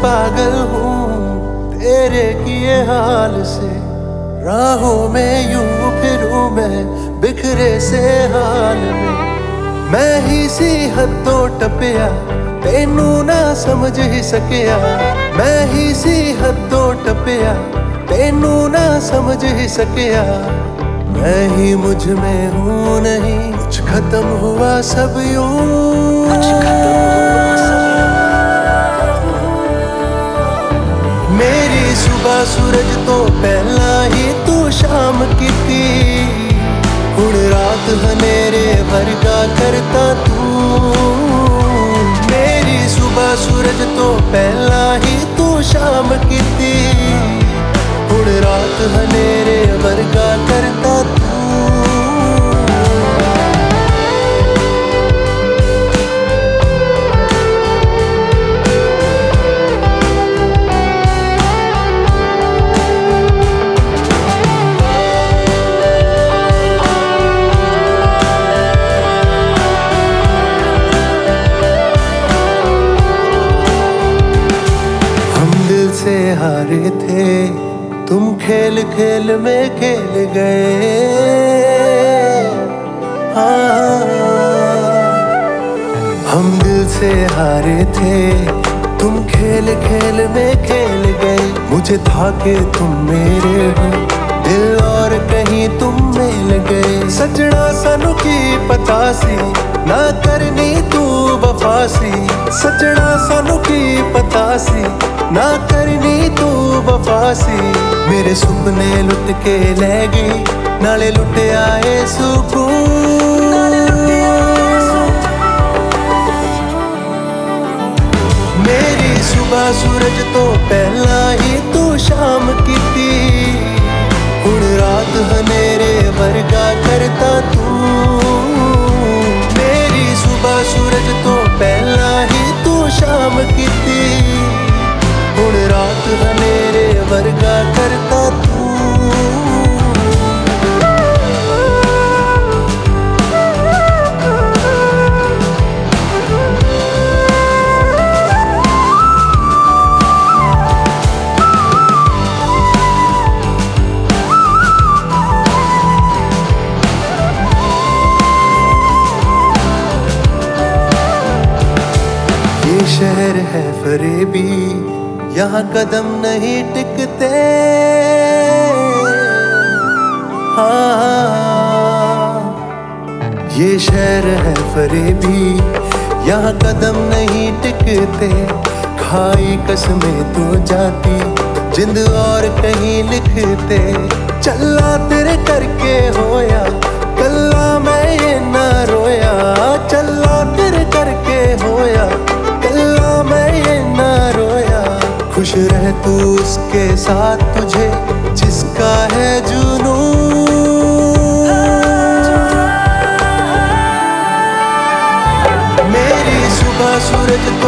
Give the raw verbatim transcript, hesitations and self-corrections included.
पागल हूँ तेरे किए हाल से। राहों में यूं फिरूं मैं बिखरे से हाल में। मैं ही सी हदों टपिया तेनू ना समझ ही सकिया। मैं ही सी हदों टपिया तेनू ना समझ ही सकिया। मैं ही मुझ में हूँ नहीं, कुछ खत्म हुआ सब यूं। मेरी सुबह सूरज तो पहला ही तू शाम की थी। हुण रात हनेरे वर्गा करता तू। मेरी सुबह सूरज तो पहला ही तू शाम की थी। हुण रात हनेरे वर्गा करता तू। से हारे थे तुम खेल खेल में खेल गए। हाँ, हम दिल से हारे थे तुम खेल खेल में खेल गए। मुझे था कि तुम मेरे हो दिल और कहीं तुम मिल गए। सजना सानू की पता सी ना करनी तू वफासी। सजना सानू की पता सी ना करनी तू वफासी। मेरे सुपने लुट के ले गई नाले लुट आए सुकून। मेरी सुबह सूरज तो पहला ही तू शाम की थी। हुण रात हनेरे वर्गा करता तू। मेरी सुबह सूरज तो पहला ही तू शाम की थी। हुण रात हनेरे वर्गा करता तू। ये शहर है फरेबी यहाँ कदम नहीं टिकते। हाँ, ये शहर है फरेबी यहाँ कदम नहीं टिकते। खाई कसमें तो जाती जिंद और कहीं लिखते। चला तेरे करके होया कल्ला मैं ये ना रोया। चला तेरे करके होया कल्ला मैं ये ना रोया। खुश रह तू उसके साथ तुझे जिसका है जुनून। मेरी सुबह सूरज